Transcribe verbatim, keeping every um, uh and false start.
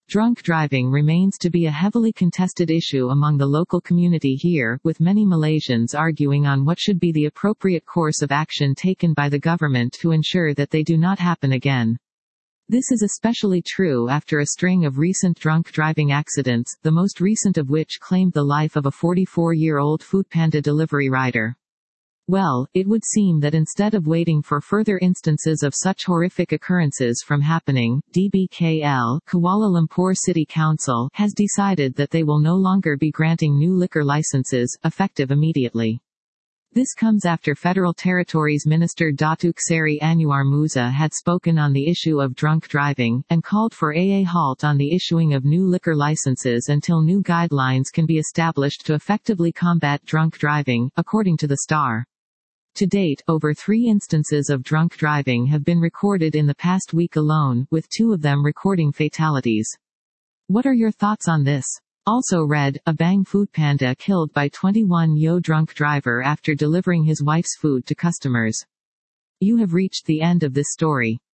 Drunk driving remains to be a heavily contested issue among the local community here, with many Malaysians arguing on what should be the appropriate course of action taken by the government to ensure that they do not happen again. This is especially true after a string of recent drunk driving accidents, the most recent of which claimed the life of a forty-four-year-old Foodpanda delivery rider. Well, it would seem that instead of waiting for further instances of such horrific occurrences from happening, D B K L, Kuala Lumpur City Council, has decided that they will no longer be granting new liquor licenses, effective immediately. This comes after Federal Territories Minister Datuk Seri Anwar Musa had spoken on the issue of drunk driving, and called for a halt on the issuing of new liquor licenses until new guidelines can be established to effectively combat drunk driving, according to the Star. To date, over three instances of drunk driving have been recorded in the past week alone, with two of them recording fatalities. What are your thoughts on this? Also read, Abang Foodpanda killed by twenty-one-year-old drunk driver after delivering his wife's food to customers. You have reached the end of this story.